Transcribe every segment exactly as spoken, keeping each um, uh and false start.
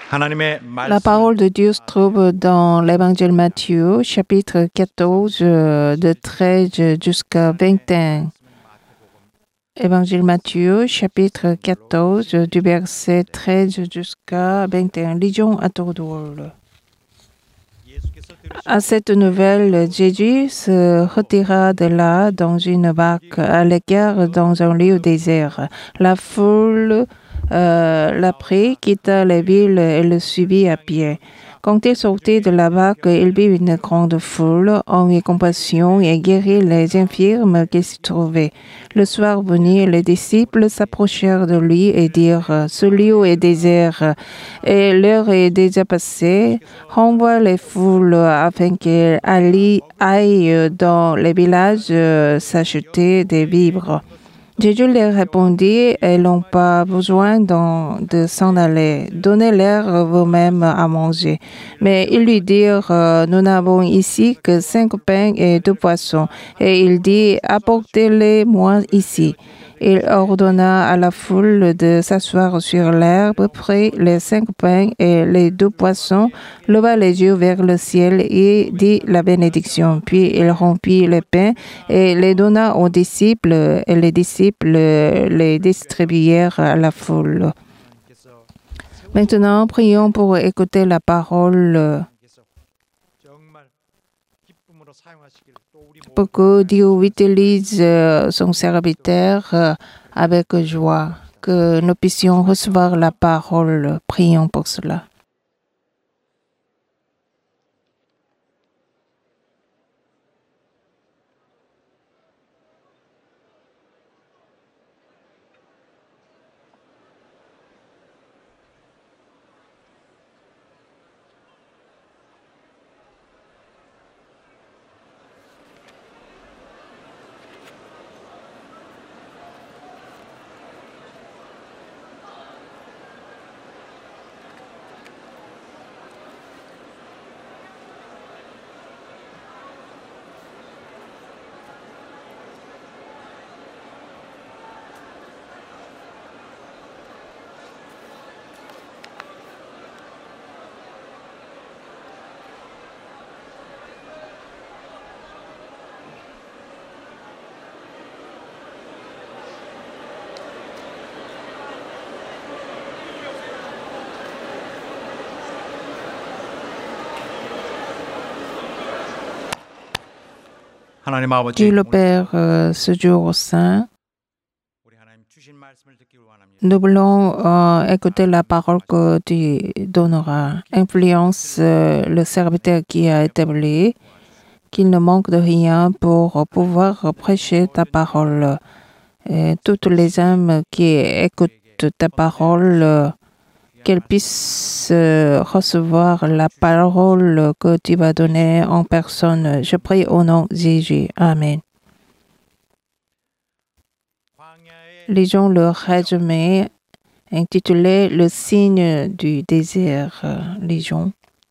La parole de Dieu se trouve dans l'Évangile Matthieu, chapitre quatorze, de treize jusqu'à vingt et un. Évangile Matthieu, chapitre quatorze, du verset treize jusqu'à vingt et un. Lisons à tour de rôle. À cette nouvelle, Jésus se retira de là dans une barque à l'écart dans un lieu désert. La foule euh, l'apprit, quitta la ville et le suivit à pied. Quand il sortit de la barque, il vit une grande foule, en eut compassion et guérit les infirmes qui s'y trouvaient. Le soir venu, les disciples s'approchèrent de lui et dirent « Ce lieu est désert et l'heure est déjà passée. Renvoie les foules afin qu'elles aillent dans les villages s'acheter des vivres. » Jésus leur répondit, « Elles n'ont pas besoin de s'en aller. Donnez-leur vous-même à manger. » Mais ils lui dirent, « Nous n'avons ici que cinq pains et deux poissons. » Et il dit, « Apportez-les-moi ici. » Il ordonna à la foule de s'asseoir sur l'herbe, prit les cinq pains et les deux poissons, leva les yeux vers le ciel et dit la bénédiction. Puis il rompit les pains et les donna aux disciples, et les disciples les distribuèrent à la foule. Maintenant, prions pour écouter la parole. Pour que Dieu utilise son serviteur avec joie, que nous puissions recevoir la parole. Prions pour cela. Dieu le Père, euh, ce jour saint, nous voulons euh, écouter la parole que tu donneras. Influence euh, le serviteur qui a établi, qu'il ne manque de rien pour pouvoir prêcher ta parole. Et toutes les âmes qui écoutent ta parole, euh, qu'elles puissent euh, recevoir la parole que tu vas donner en personne. Je prie au nom de Jésus. Amen. Lisons le résumé intitulé « Le signe du désert ». Lisons.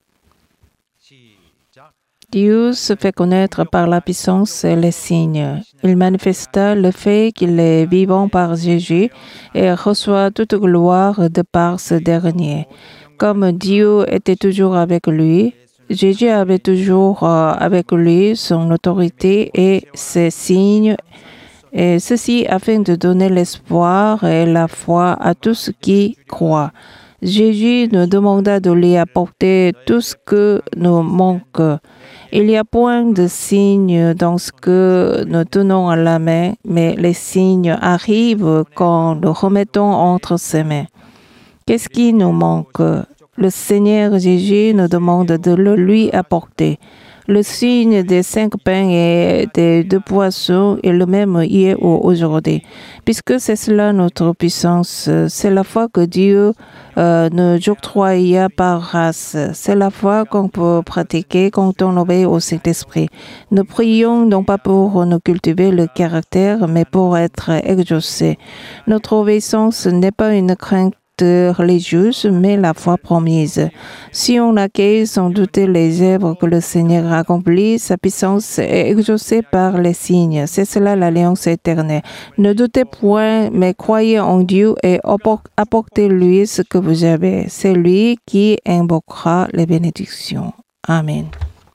Dieu se fait connaître par la puissance et les signes. Il manifesta le fait qu'il est vivant par Jésus et reçoit toute gloire de par ce dernier. Comme Dieu était toujours avec lui, Jésus avait toujours avec lui son autorité et ses signes, et ceci afin de donner l'espoir et la foi à tous qui croient. Jésus nous demanda de lui apporter tout ce que nous manque. Il n'y a point de signe dans ce que nous tenons à la main, mais les signes arrivent quand nous remettons entre ses mains. Qu'est-ce qui nous manque? Le Seigneur Jésus nous demande de le lui apporter. Le signe des cinq pains et des deux poissons est le même hier ou aujourd'hui. Puisque c'est cela notre puissance, c'est la foi que Dieu euh, nous octroie par grâce. C'est la foi qu'on peut pratiquer quand on obéit au Saint-Esprit. Nous prions non pas pour nous cultiver le caractère, mais pour être exaucés. Notre obéissance n'est pas une crainte religieuse, mais la foi promise. Si on accueille sans douter les œuvres que le Seigneur accomplit, sa puissance est exaucée par les signes. C'est cela l'alliance éternelle. Ne doutez point, mais croyez en Dieu et apportez-lui ce que vous avez. C'est lui qui invoquera les bénédictions. Amen.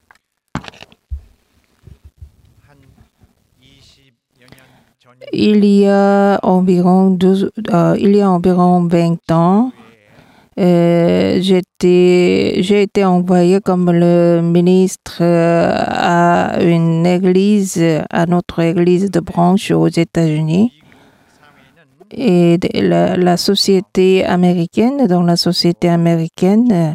Il y a environ douze, euh, il y a environ vingt ans, euh, j'étais, j'ai été envoyé comme le ministre euh, à une église, à notre église de branche aux États-Unis. Et la, la société américaine, dans la société américaine,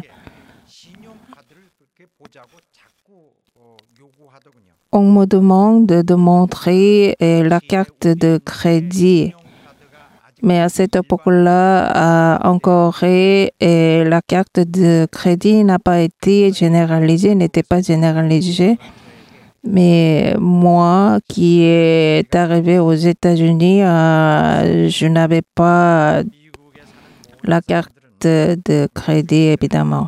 on me demande de montrer la carte de crédit. Mais à cette époque-là, en Corée, la carte de crédit n'a pas été généralisée, n'était pas généralisée. Mais moi, qui est arrivé aux États-Unis, je n'avais pas la carte de crédit, évidemment.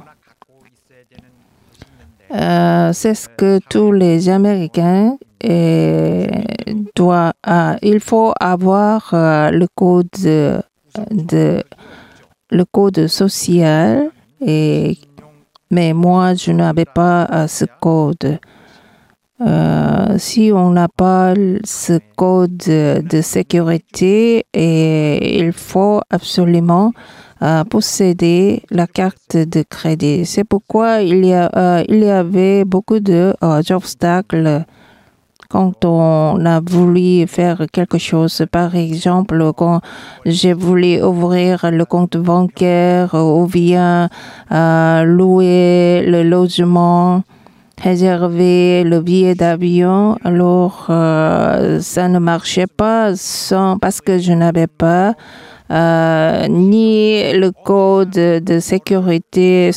Euh, c'est ce que tous les Américains euh, doivent. Euh, il faut avoir euh, le code de, de le code social, et, mais moi je n'avais pas euh, ce code. Euh, si on n'a pas ce code de sécurité, et il faut absolument Euh, posséder la carte de crédit. C'est pourquoi il y, a, euh, il y avait beaucoup d'obstacles euh, quand on a voulu faire quelque chose. Par exemple, quand j'ai voulu ouvrir le compte bancaire ou bien euh, louer le logement, réserver le billet d'avion, alors euh, ça ne marchait pas sans, parce que je n'avais pas Euh, ni le code de sécurité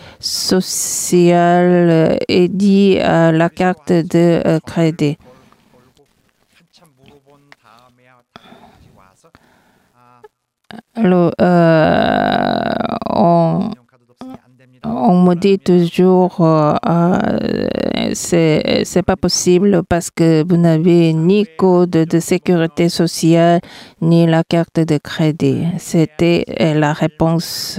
sociale et ni euh, la carte de euh, crédit. Alors, euh, on, on me dit toujours euh, euh, c'est c'est pas possible parce que vous n'avez ni code de sécurité sociale ni la carte de crédit. C'était la réponse.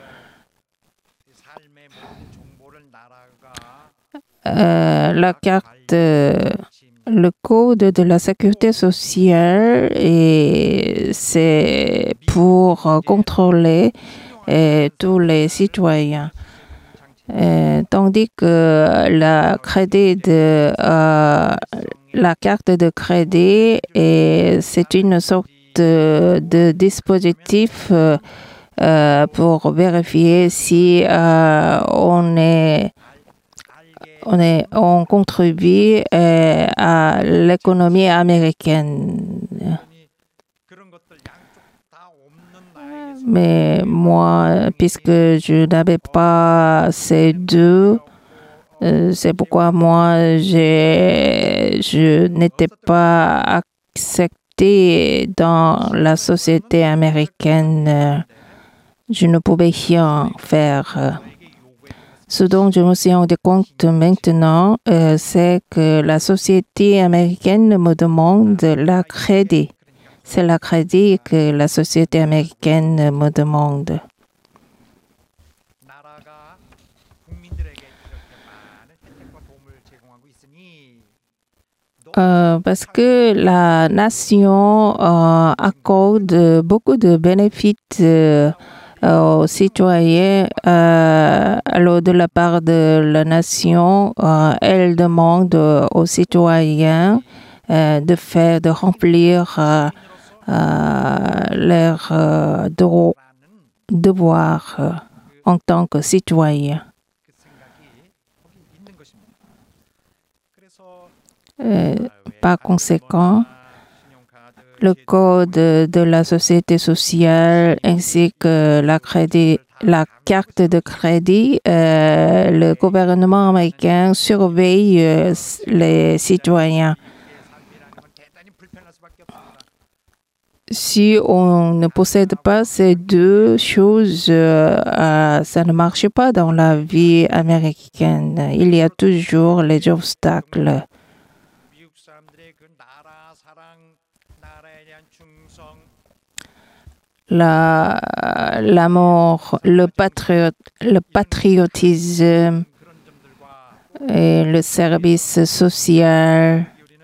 Euh, la carte, le code de la sécurité sociale, et c'est pour contrôler et tous les citoyens. Euh, tandis que la crédit de euh, la carte de crédit, et c'est une sorte de, de dispositif euh, euh, pour vérifier si euh, on est on est on contribue euh, à l'économie américaine. Mais moi, puisque je n'avais pas ces deux, euh, c'est pourquoi moi, j'ai, je n'étais pas acceptée dans la société américaine. Je ne pouvais rien faire. Ce dont je me suis rendu compte maintenant, euh, c'est que la société américaine me demande la crédit. C'est la crédit que la société américaine me demande. Euh, parce que la nation euh, accorde beaucoup de bénéfices euh, aux citoyens. Euh, alors, de la part de la nation, euh, elle demande aux citoyens euh, de faire, de remplir euh, Euh, leur euh, devoir euh, en tant que citoyen. Euh, par conséquent, le code de la société sociale ainsi que la, crédit, la carte de crédit, euh, le gouvernement américain surveille euh, les citoyens. si on ne possède pas ces deux choses, euh, ça ne marche pas dans la vie américaine. Il y a toujours les obstacles. La, l'amour, le, patriot, le patriotisme et le service social.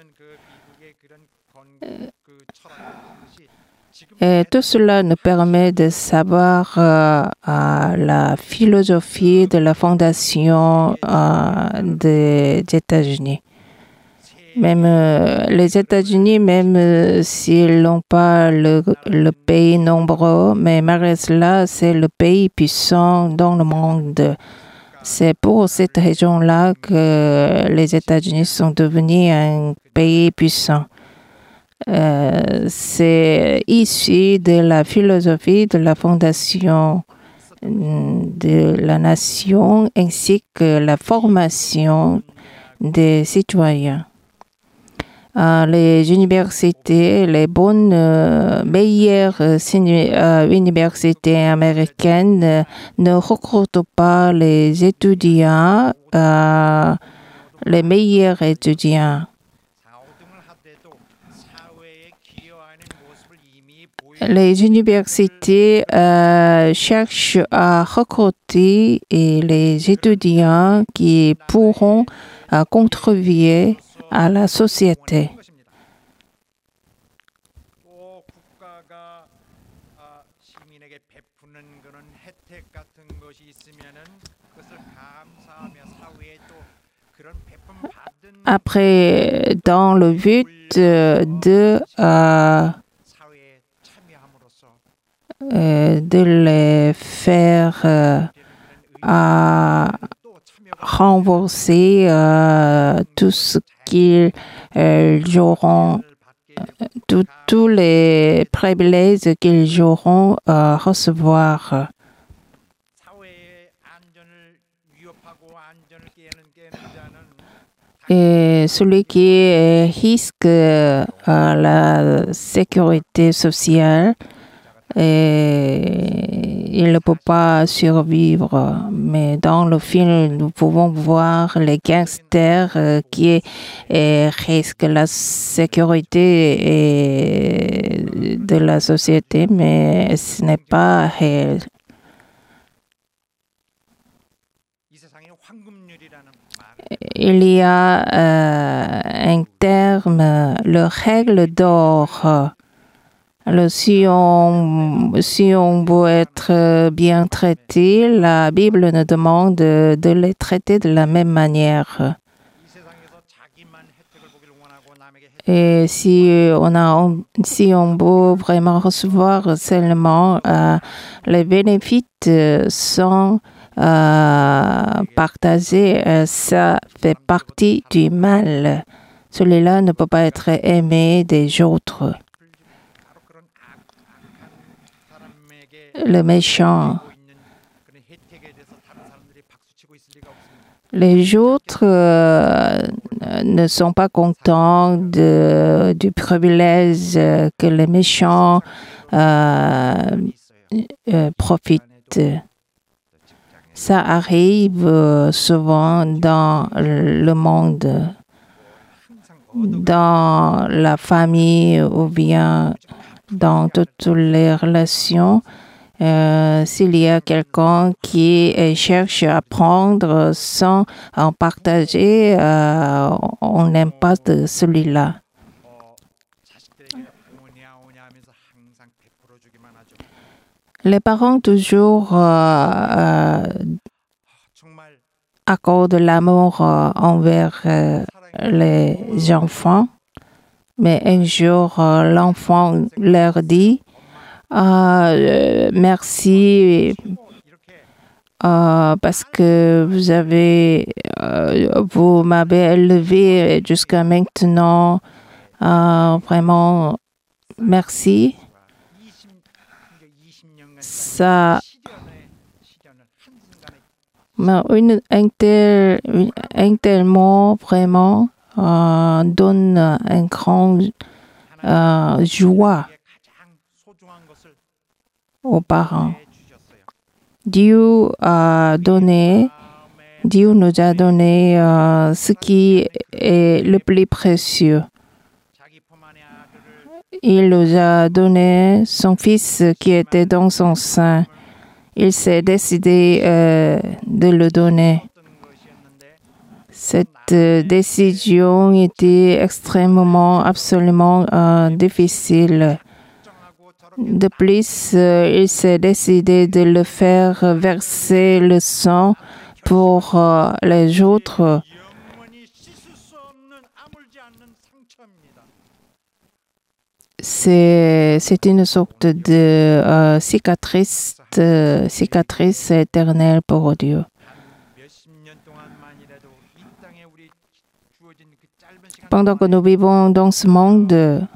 Et tout cela nous permet de savoir euh, euh, la philosophie de la fondation euh, des États-Unis. Même euh, les États-Unis, même euh, s'ils n'ont pas le, le pays nombreux, mais malgré cela, c'est le pays puissant dans le monde. C'est pour cette raison-là que les États-Unis sont devenus un pays puissant. Euh, c'est issu de la philosophie de la fondation de la nation ainsi que la formation des citoyens. Euh, les universités, les bonnes, euh, meilleures euh, universités américaines euh, ne recrutent pas les étudiants, euh, les meilleurs étudiants. Les universités euh, cherchent à recruter et les étudiants qui pourront euh, contribuer à la société. Après, dans le but de euh, Euh, de les faire euh, à rembourser euh, tout ce qu'ils euh, auront, tous les privilèges qu'ils auront à recevoir. Et celui qui risque euh, la sécurité sociale, et il ne peut pas survivre. Mais dans le film, nous pouvons voir les gangsters euh, qui euh, risquent la sécurité et de la société, mais ce n'est pas réel. Il y a euh, un terme, le règle d'or. Alors, si on, si on veut être bien traité, la Bible nous demande de, de les traiter de la même manière. Et si on, a, si on veut vraiment recevoir seulement euh, les bénéfices sont euh, partagés, euh, ça fait partie du mal. Celui-là ne peut pas être aimé des autres. Le méchant. Les autres euh, ne sont pas contents de, du privilège que les méchants euh, euh, profitent. Ça arrive souvent dans le monde, dans la famille ou bien dans toutes les relations. Euh, s'il y a quelqu'un qui euh, cherche à prendre sans en partager, euh, on n'aime pas de celui-là. Les parents toujours euh, euh, accordent l'amour euh, envers euh, les enfants, mais un jour, euh, l'enfant leur dit Euh, merci euh, parce que vous avez, euh, vous m'avez élevé jusqu'à maintenant. Euh, vraiment, merci. Ça, une, un, tel, un tel mot vraiment euh, donne un grand euh, joie. aux parents. Dieu a donné, Dieu nous a donné euh, ce qui est le plus précieux. Il nous a donné son fils qui était dans son sein. Il s'est décidé euh, de le donner. Cette euh, décision était extrêmement, absolument euh, difficile. De plus, euh, il s'est décidé de le faire verser le sang pour euh, les autres. C'est, c'est une sorte de euh, cicatrice, de, cicatrice éternelle pour Dieu. Pendant que nous vivons dans ce monde,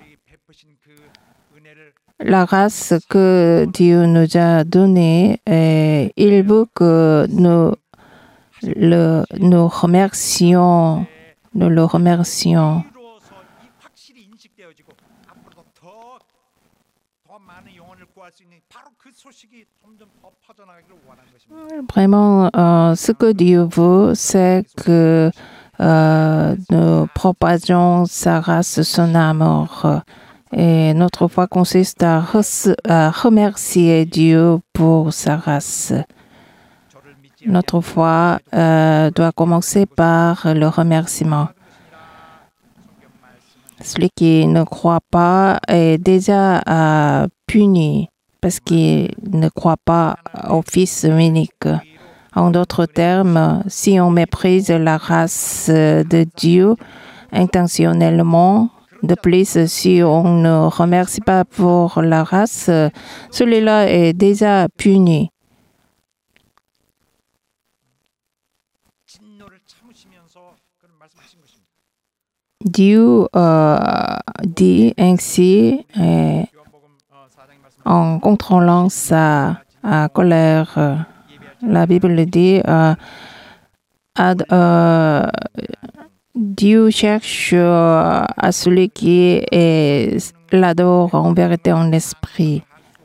la race que Dieu nous a donnée, et il veut que nous le, nous remercions, nous le remercions. Vraiment, euh, ce que Dieu veut, c'est que euh, nous propagions sa race, son amour. Et notre foi consiste à, re- à remercier Dieu pour sa race. Notre foi euh, doit commencer par le remerciement. Celui qui ne croit pas est déjà euh, puni parce qu'il ne croit pas au Fils unique. En d'autres termes, si on méprise la race de Dieu intentionnellement, de plus, si on ne remercie pas pour la race, celui-là est déjà puni. Dieu euh, dit ainsi, et en contrôlant sa euh, colère, la Bible dit euh, ad, euh, Dieu cherche euh, à celui qui est, l'adore en vérité en esprit.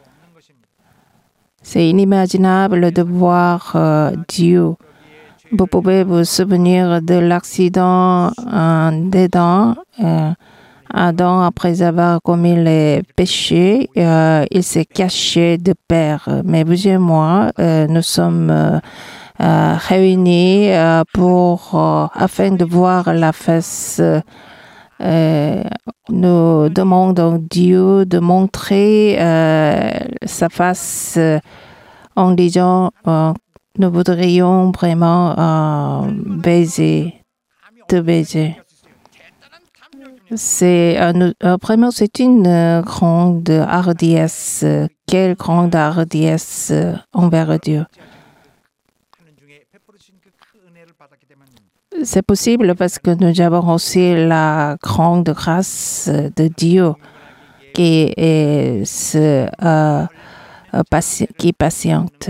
C'est inimaginable de voir euh, Dieu. Vous pouvez vous souvenir de l'accident euh, d'Adam. Euh, Adam, après avoir commis les péchés, euh, il s'est caché de père. Mais vous et moi, euh, nous sommes euh, euh, réunis euh, pour, euh, afin de voir la face. Euh, nous demandons Dieu de montrer euh, sa face euh, en disant euh, nous voudrions vraiment euh, baiser, te baiser. C'est euh, vraiment c'est une euh, grande hardiesse. Quelle grande hardiesse euh, envers Dieu. C'est possible parce que nous avons aussi la grande grâce de Dieu qui est ce, euh, pati- qui patiente.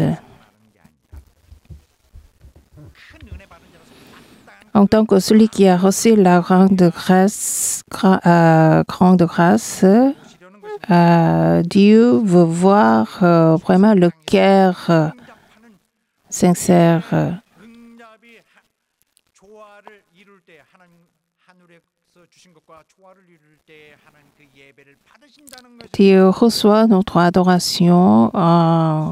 En tant que celui qui a reçu la grande grâce, gra, euh, grande grâce, euh, Dieu veut voir euh, vraiment le cœur euh, sincère. Dieu reçoit notre adoration euh,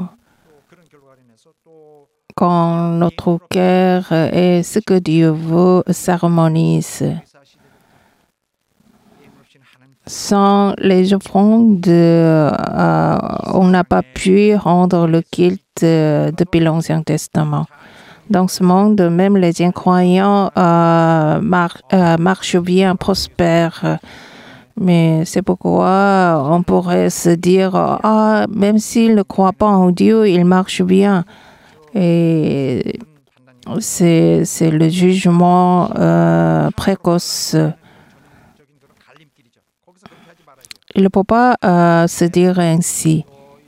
quand notre cœur est ce que Dieu veut, s'harmonise. Sans les offrandes, euh, on n'a pas pu rendre le culte euh, depuis l'Ancien Testament. Dans ce monde, même les incroyants euh, mar euh, marchent bien, prospèrent. Mais c'est pourquoi on pourrait se dire, ah, même s'ils ne croient pas en Dieu, ils marchent bien. Et c'est, c'est le jugement euh, précoce. Il ne peut pas euh, se dire ainsi.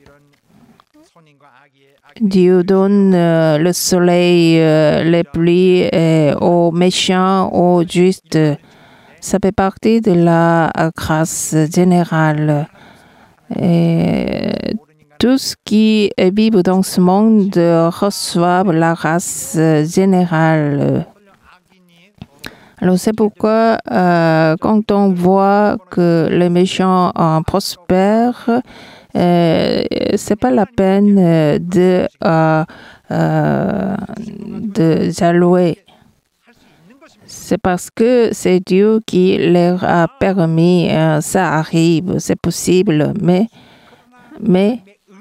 Dieu donne euh, le soleil, euh, les pluies euh, aux méchants, aux justes. Ça fait partie de la grâce générale. Et tous qui vivent dans ce monde reçoivent la race générale. Alors c'est pourquoi euh, quand on voit que les méchants euh, prospèrent, euh, c'est pas la peine de euh, euh, de s'allouer. C'est parce que c'est Dieu qui leur a permis. Euh, ça arrive, c'est possible, mais mais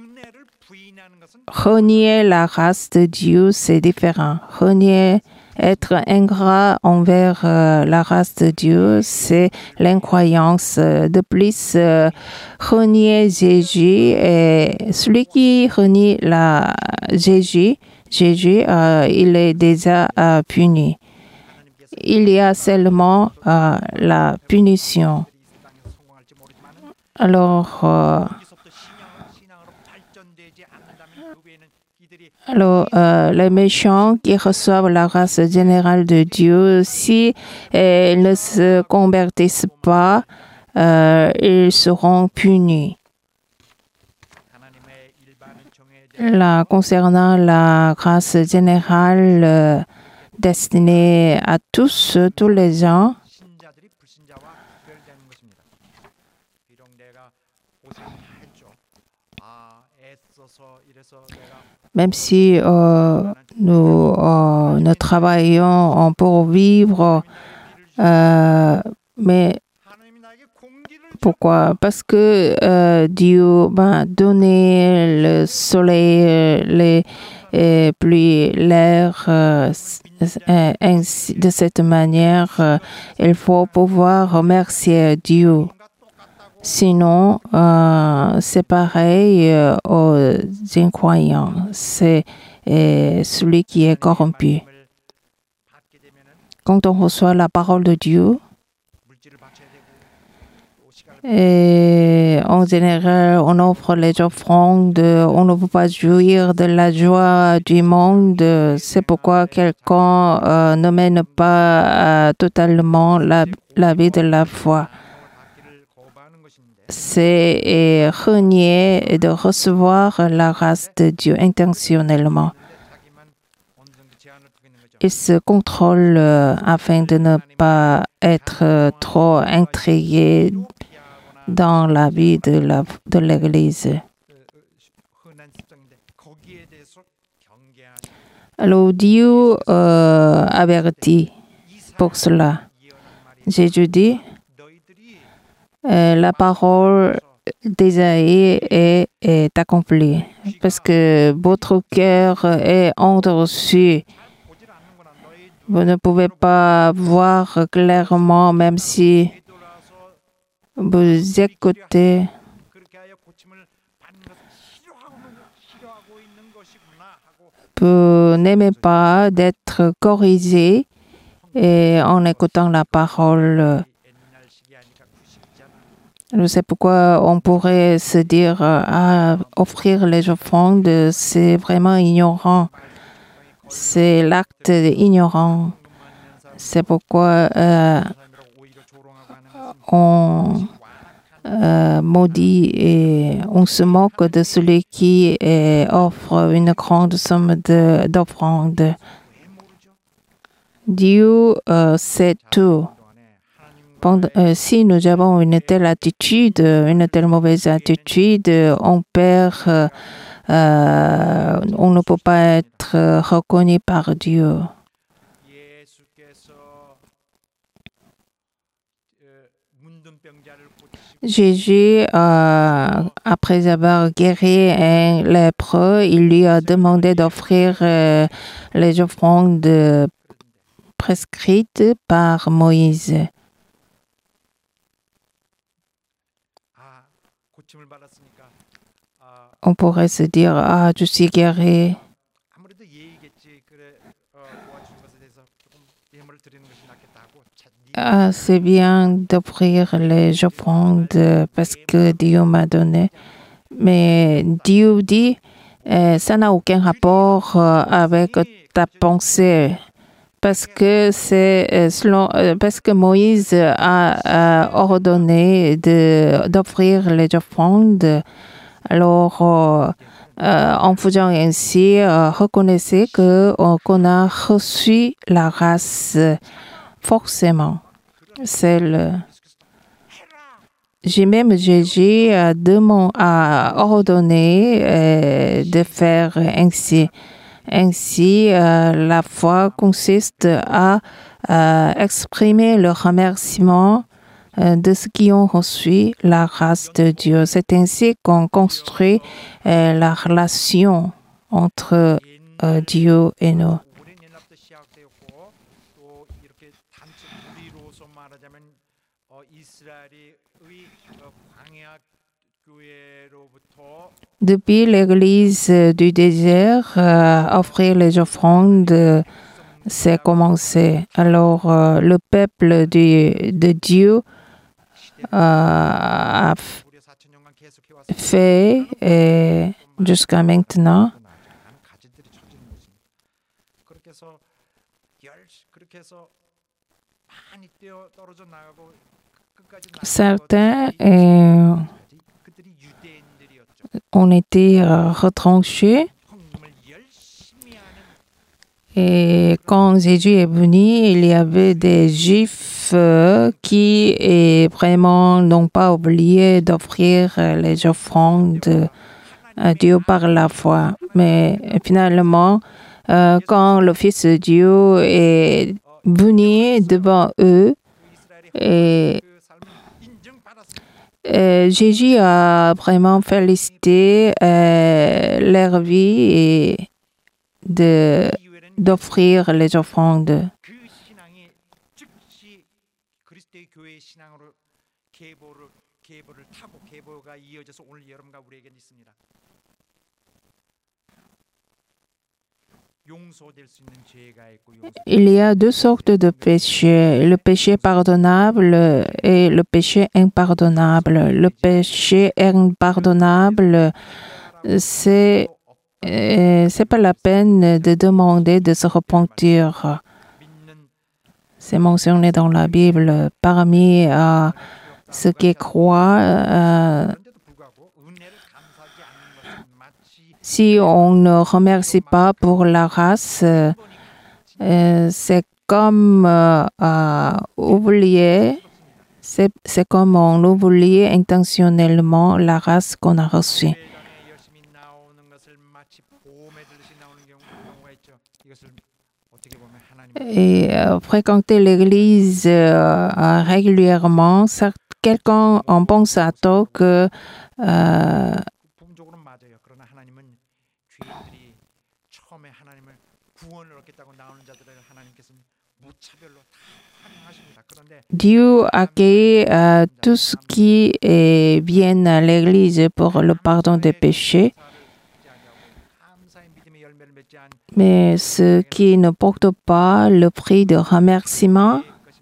renier la race de Dieu, c'est différent. Renier Être ingrat envers euh, la race de Dieu, c'est l'incroyance. De plus, euh, renier Jésus, et celui qui renie la Jésus, Jésus, euh, il est déjà euh, puni. Il y a seulement euh, la punition. Alors, euh, Alors, euh, les méchants qui reçoivent la race générale de Dieu, si euh, ils ne se convertissent pas, euh, ils seront punis. Là, concernant la grâce générale euh, destinée à tous, tous les gens, même si euh, nous, euh, nous travaillons pour vivre, euh, mais pourquoi? Parce que euh, Dieu m'a donné le soleil, les, les pluies, l'air, euh, ainsi, de cette manière, euh, il faut pouvoir remercier Dieu. Sinon, euh, c'est pareil euh, aux incroyants. C'est euh, celui qui est corrompu. Quand on reçoit la parole de Dieu, et en général, on offre les offrandes, on ne peut pas jouir de la joie du monde. C'est pourquoi quelqu'un euh, ne mène pas euh, totalement la, la vie de la foi. C'est renier de recevoir la race de Dieu intentionnellement. Il se contrôle euh, afin de ne pas être euh, trop intrigué dans la vie de la, de l'Église. Alors Dieu euh, avertit pour cela. Jésus dit, Euh, la parole d'Ésaïe est, est accomplie parce que votre cœur est endurci. Vous ne pouvez pas voir clairement, même si vous écoutez. Vous n'aimez pas d'être corrigé et en écoutant la parole. C'est pourquoi on pourrait se dire ah, offrir les offrandes, c'est vraiment ignorant. C'est l'acte ignorant. C'est pourquoi euh, on euh, maudit et on se moque de celui qui euh, offre une grande somme de, d'offrandes. Dieu euh, sait tout. Pendant, euh, si nous avons une telle attitude, une telle mauvaise attitude, on perd, euh, euh, on ne peut pas être reconnu par Dieu. Jésus, euh, après avoir guéri un lépreux, il lui a demandé d'offrir euh, les offrandes prescrites par Moïse. On pourrait se dire, ah, je suis guéri. Ah, c'est bien d'offrir les offrandes parce que Dieu m'a donné. Mais Dieu dit, euh, ça n'a aucun rapport avec ta pensée. Parce que c'est selon, parce que Moïse a, a ordonné de, d'offrir les offrandes Alors, euh, euh, en faisant ainsi, euh, reconnaissez que euh, qu'on a reçu la grâce forcément. C'est le J'ai même Jésus a, demandé, a ordonné euh, de faire ainsi. Ainsi, euh, la foi consiste à euh, exprimer le remerciement euh, de ceux qui ont reçu la grâce de Dieu. C'est ainsi qu'on construit euh, la relation entre euh, Dieu et nous. Depuis l'Église du désert, euh, offrir les offrandes, euh, c'est commencé. Alors, euh, le peuple de, de Dieu euh, a fait et jusqu'à maintenant. Certains euh, ont été euh, retranchés. Et quand Jésus est venu, il y avait des Juifs euh, qui et vraiment n'ont pas oublié d'offrir les offrandes à Dieu par la foi. Mais finalement, euh, quand le Fils de Dieu est venu devant eux, et Euh, Jésus a vraiment félicité euh, leur vie et de, d'offrir les offrandes. Il y a deux sortes de péchés, le péché pardonnable et le péché impardonnable. Le péché impardonnable, c'est euh, c'est pas la peine de demander de se repentir. C'est mentionné dans la Bible. Parmi euh, ceux qui croient, euh, si on ne remercie pas pour la race, euh, c'est comme euh, euh, oublier, c'est, c'est comme on oublie intentionnellement la race qu'on a reçue. Et euh, fréquenter l'église euh, régulièrement, ça, quelqu'un en pense à tort que euh, Dieu accueille euh, tout ce qui est, viennent à l'Église pour le pardon des péchés, mais ceux qui ne portent pas le prix de remerciement,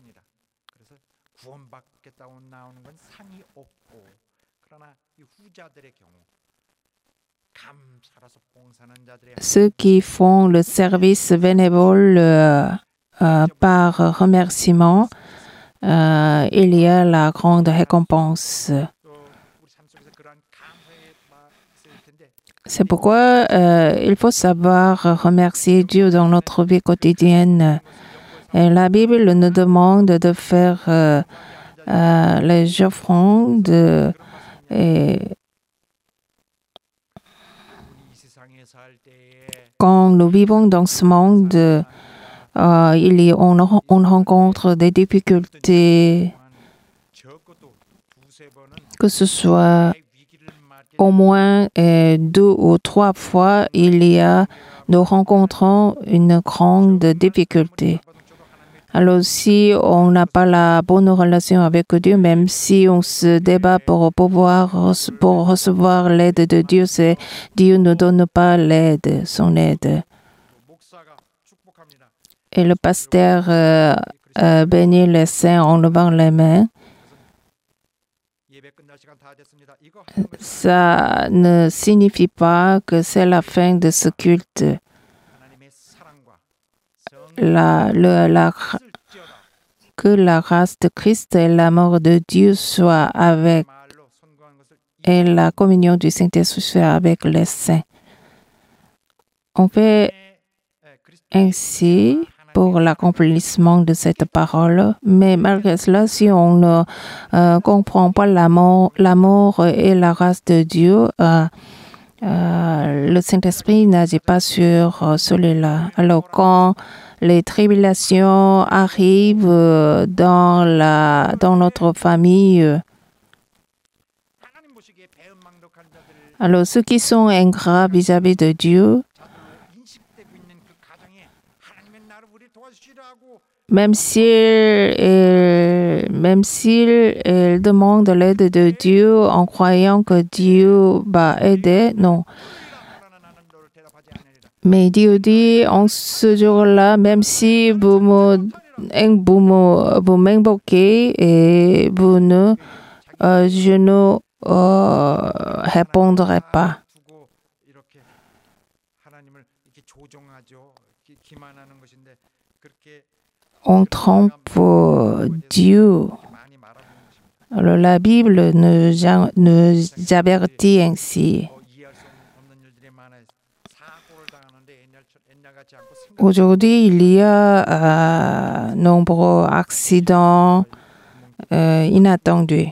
ceux qui font le service bénévole euh, euh, par remerciement, euh, il y a la grande récompense. C'est pourquoi euh, il faut savoir remercier Dieu dans notre vie quotidienne. Et la Bible nous demande de faire euh, euh, les offrandes et quand nous vivons dans ce monde, euh, il y, on, on rencontre des difficultés, que ce soit au moins euh, deux ou trois fois, il y a, nous rencontrons une grande difficulté. Alors, si on n'a pas la bonne relation avec Dieu, même si on se débat pour pouvoir pour recevoir l'aide de Dieu, c'est Dieu ne donne pas l'aide, son aide. Et le pasteur euh, euh, bénit les saints en levant les mains. Ça ne signifie pas que c'est la fin de ce culte. La, le, la, que la grâce de Christ et l'amour de Dieu soient avec et la communion du Saint-Esprit avec les saints. On fait ainsi pour l'accomplissement de cette parole, mais malgré cela, si on ne euh, comprend pas l'amour, l'amour et la grâce de Dieu, euh, euh, le Saint-Esprit n'agit pas sur euh, celui-là. Alors quand les tribulations arrivent euh, dans, la, dans notre famille, euh, alors ceux qui sont ingrats vis-à-vis de Dieu, même s'ils euh, même s'ils euh, demandent l'aide de Dieu en croyant que Dieu va aider, non. Mais Dieu dit en ce jour-là, même si vous me, vous me- vous m'invoquez et vous ne, euh, je ne euh, répondrai pas. On trompe euh, Dieu. Alors la Bible nous, a- nous avertit ainsi. Aujourd'hui, il y a euh, nombreux accidents euh, inattendus.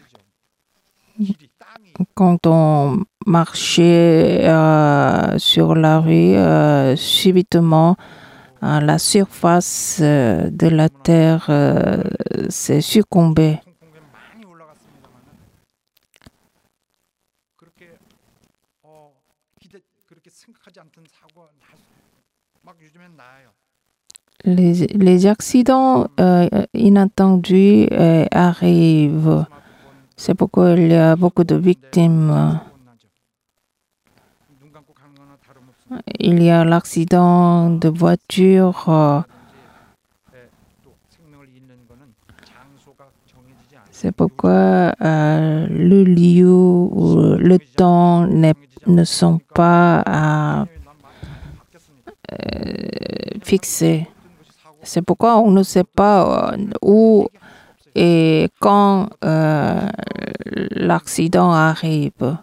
Quand on marchait euh, sur la rue, euh, subitement, euh, la surface euh, de la terre euh, s'est succombée. Les, les accidents euh, inattendus euh, arrivent. C'est pourquoi il y a beaucoup de victimes. Il y a l'accident de voiture. euh, C'est pourquoi euh, le lieu ou le temps n'est- ne sont pas euh, euh, fixés. C'est pourquoi on ne sait pas euh, où et quand euh, l'accident arrive.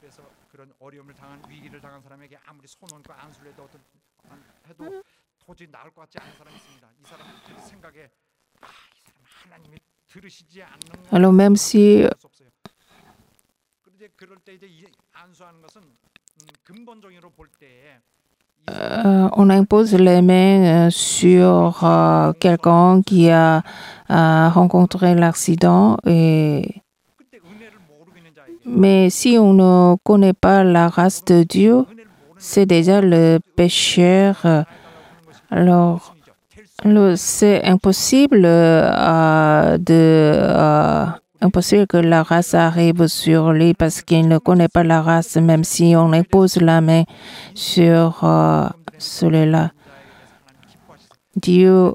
Alors même si euh, on impose les mains euh, sur euh, quelqu'un qui a euh, rencontré l'accident, et mais si on ne connaît pas la race de Dieu, c'est déjà le pécheur. euh, Alors, alors, c'est impossible euh, de euh, impossible que la race arrive sur lui parce qu'il ne connaît pas la race, même si on impose la main sur euh, celui-là. Dieu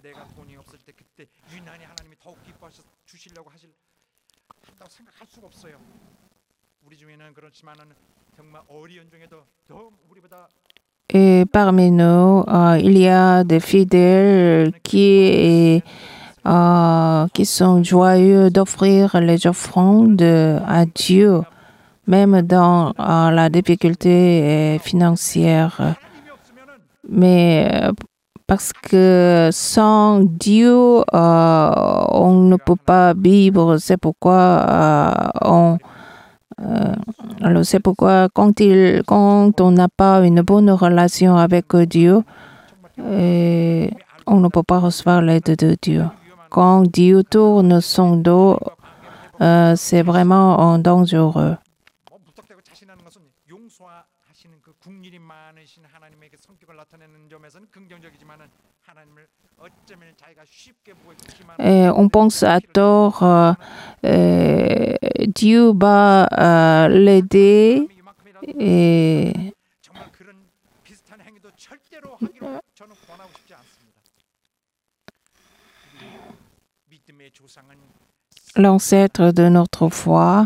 et parmi nous, euh, il y a des fidèles qui, euh, qui sont joyeux d'offrir les offrandes à Dieu, même dans euh, la difficulté financière. Mais euh, parce que sans Dieu, euh, on ne peut pas vivre. C'est pourquoi euh, on Euh, alors c'est pourquoi quand, il, quand on n'a pas une bonne relation avec Dieu, euh, on ne peut pas recevoir l'aide de Dieu. Quand Dieu tourne son dos, euh, c'est vraiment dangereux. Et on pense à tort, euh, euh, Dieu va euh, l'aider et l'ancêtre de notre foi,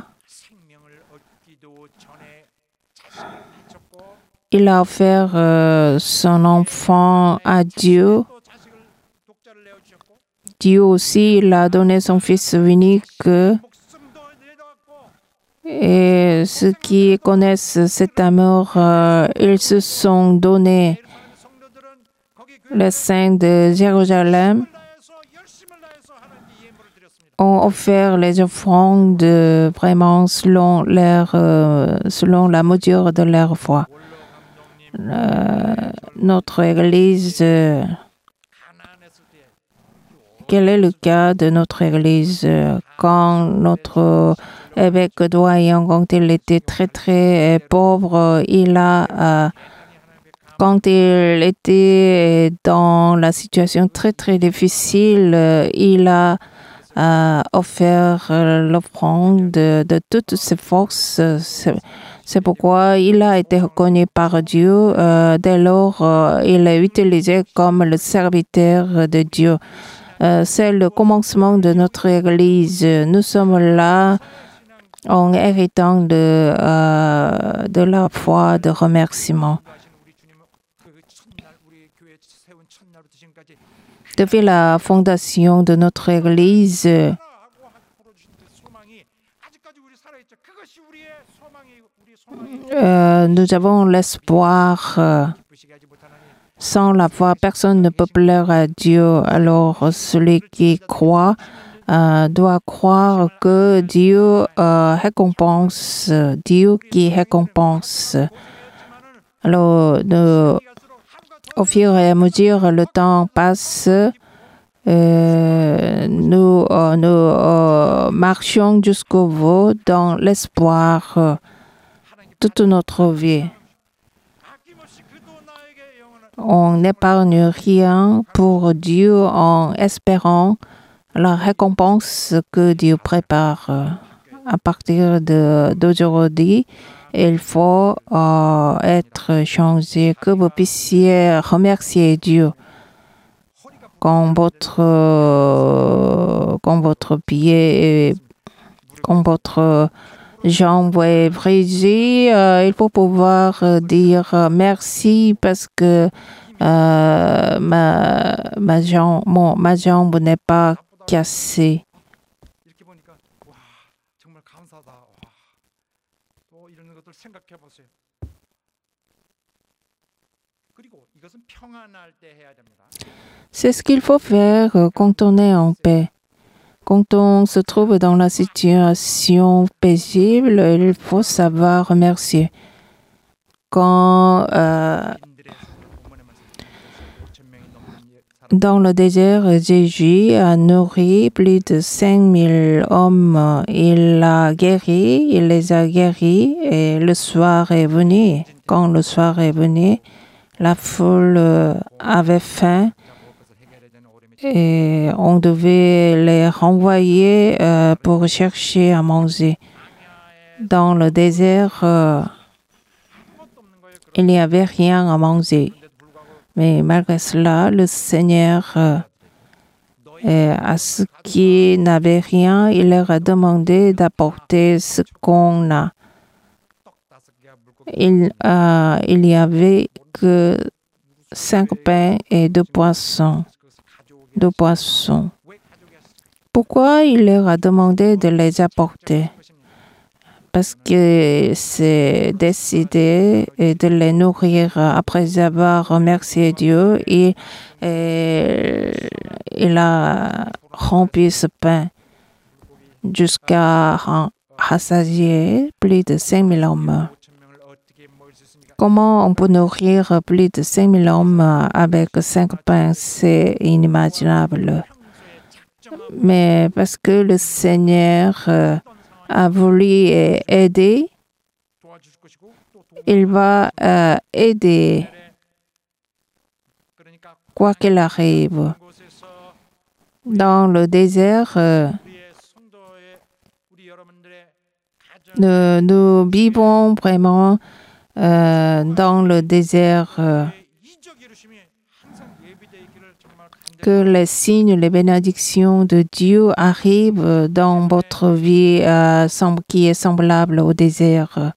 il a offert euh, son enfant à Dieu. Dieu aussi, il a donné son Fils unique Et ceux qui connaissent cet amour, euh, ils se sont donnés. Les saints de Jérusalem ont offert les offrandes vraiment selon, leur, euh, selon la mesure de leur foi. Euh, notre Église, euh, quel est le cas de notre Église quand notre évêque doyen, quand il était très très pauvre, il a, euh, quand il était dans la situation très très difficile, il a euh, offert l'offrande de, de toutes ses forces. C'est, c'est pourquoi il a été reconnu par Dieu. Euh, dès lors, euh, il est utilisé comme le serviteur de Dieu. Euh, c'est le commencement de notre Église. Nous sommes là en héritant de, euh, de la foi, de remerciement. Depuis la fondation de notre Église, euh, nous avons l'espoir. Euh, sans la foi, personne ne peut plaire à Dieu. Alors, celui qui croit euh, doit croire que Dieu euh, récompense, Dieu qui récompense. Alors, nous, au fur et à mesure, le temps passe. Euh, nous euh, nous euh, marchons jusqu'au bout dans l'espoir euh, toute notre vie. On n'épargne rien pour Dieu en espérant la récompense que Dieu prépare. À partir de, d'aujourd'hui, il faut euh, être changé, que vous puissiez remercier Dieu. Quand votre, euh, quand votre pied, est, quand votre jambe est brisée, euh, il faut pouvoir dire merci parce que euh, ma, ma, jambe, mon, ma jambe n'est pas cassée. C'est ce qu'il faut faire quand on est en paix. Quand on se trouve dans la situation paisible, il faut savoir remercier. Quand euh, dans le désert, Jésus a nourri plus de cinq mille hommes. Il a guéri, il les a guéris et le soir est venu. Quand le soir est venu, la foule avait faim. Et on devait les renvoyer euh, pour chercher à manger. Dans le désert, euh, il n'y avait rien à manger. Mais malgré cela, le Seigneur, euh, à ceux qui n'avaient rien, il leur a demandé d'apporter ce qu'on a. Il, euh, il n'y avait que cinq pains et deux poissons. de poissons. Pourquoi il leur a demandé de les apporter? Parce que c'est décidé de les nourrir après avoir remercié Dieu et, et il a rempli ce pain jusqu'à rassasier plus de cinq mille hommes. Comment on peut nourrir plus de cinq mille hommes avec cinq pains? C'est inimaginable. Mais parce que le Seigneur euh, a voulu aider, il va euh, aider quoi qu'il arrive. Dans le désert, euh, nous, nous vivons vraiment Euh, dans le désert, euh, que les signes, les bénédictions de Dieu arrivent dans votre vie euh, qui est semblable au désert.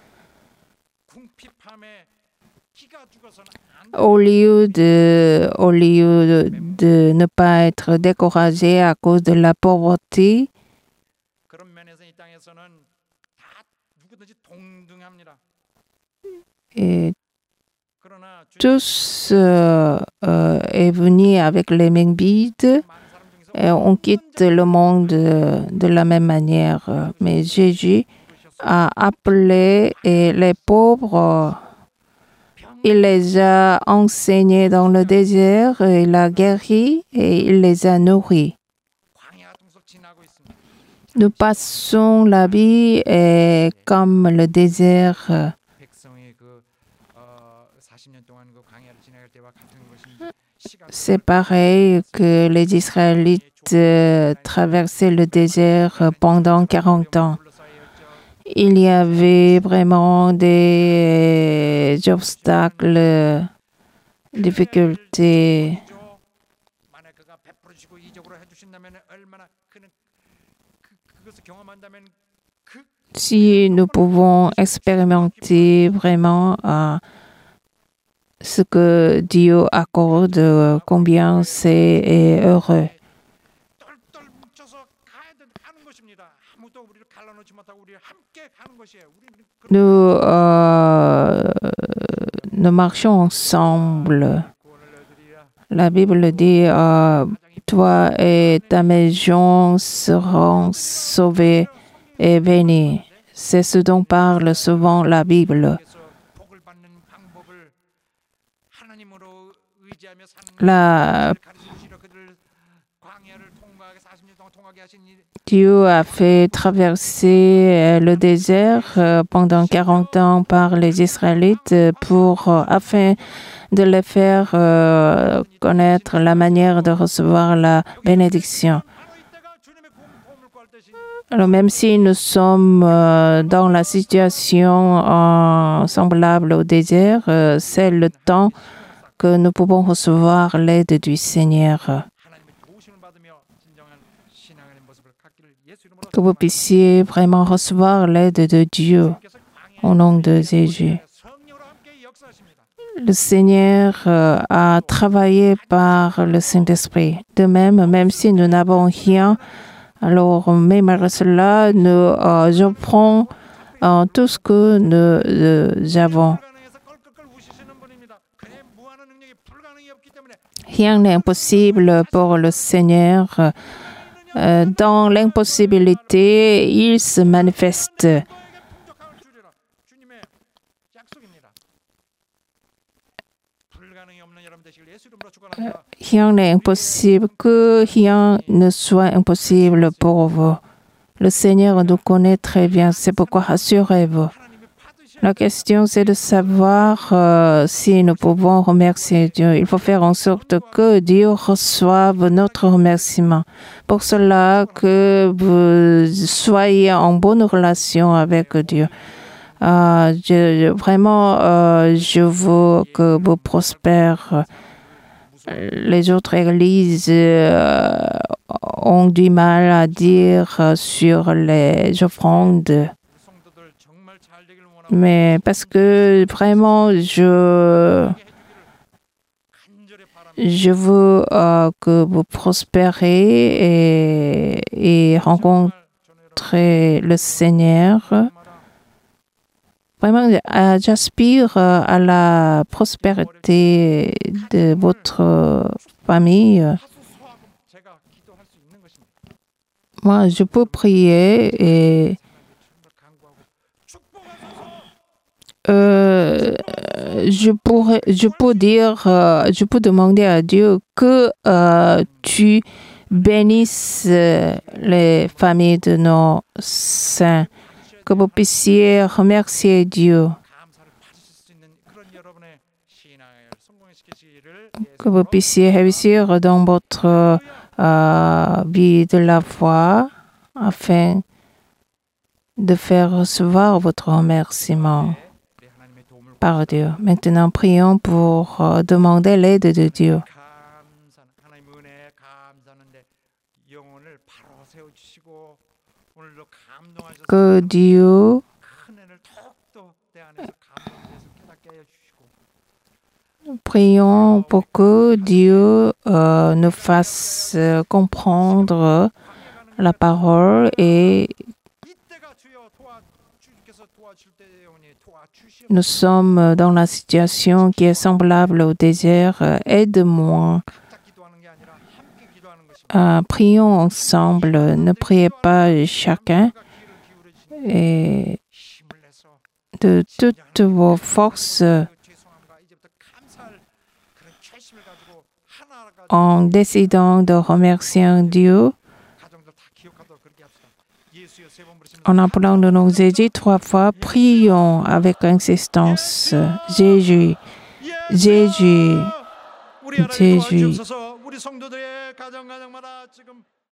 Au lieu de, au lieu de, de ne pas être découragé à cause de la pauvreté, et tous euh, euh, est venu avec les mêmes guides. Et on quitte le monde de, de la même manière. Mais Jésus a appelé et les pauvres. Il les a enseignés dans le désert, il a guéri et il les a nourris. Nous passons la vie et comme le désert. C'est pareil que les Israélites euh, traversaient le désert pendant quarante ans. Il y avait vraiment des obstacles, difficultés. Si nous pouvons expérimenter vraiment euh, ce que Dieu accorde, combien c'est heureux. Nous, euh, nous marchons ensemble. La Bible dit, euh, toi et ta maison seront sauvés et bénis. C'est ce dont parle souvent la Bible. La Dieu a fait traverser le désert pendant quarante ans par les Israélites pour, afin de les faire euh, connaître la manière de recevoir la bénédiction. Alors même si nous sommes euh, dans la situation euh, semblable au désert, euh, c'est le temps que nous pouvons recevoir l'aide du Seigneur. Que vous puissiez vraiment recevoir l'aide de Dieu au nom de Jésus. Le Seigneur euh, a travaillé par le Saint-Esprit. De même, même si nous n'avons rien, alors même à cela, nous euh, offrons euh, tout ce que nous euh, avons. Rien n'est impossible pour le Seigneur. Euh, dans l'impossibilité, il se manifeste. Rien n'est impossible, que rien ne soit impossible pour vous. Le Seigneur nous connaît très bien, c'est pourquoi rassurez-vous. La question, c'est de savoir euh, si nous pouvons remercier Dieu. Il faut faire en sorte que Dieu reçoive notre remerciement. Pour cela, que vous soyez en bonne relation avec Dieu. Euh, je, vraiment, euh, je veux que vous prospérez. Les autres églises euh, ont du mal à dire sur les offrandes. Mais parce que vraiment, je, je veux euh, que vous prospérez et, et rencontrez le Seigneur. Vraiment, euh, j'aspire à la prospérité de votre famille. Moi, je peux prier et Euh, je pourrais, je peux dire, euh, je peux demander à Dieu que euh, tu bénisses les familles de nos saints, que vous puissiez remercier Dieu, que vous puissiez réussir dans votre euh, vie de la foi afin de faire recevoir votre remerciement par Dieu. Maintenant, prions pour euh, demander l'aide de Dieu. Que Dieu prions pour que Dieu euh, nous fasse comprendre la parole et Nous sommes dans la situation qui est semblable au désert. Aide-moi. Euh, prions ensemble. Ne priez pas chacun. Et de toutes vos forces, en décidant de remercier Dieu, en appelant le nom de Jésus trois fois, prions avec insistance. Jésus, Jésus, Jésus.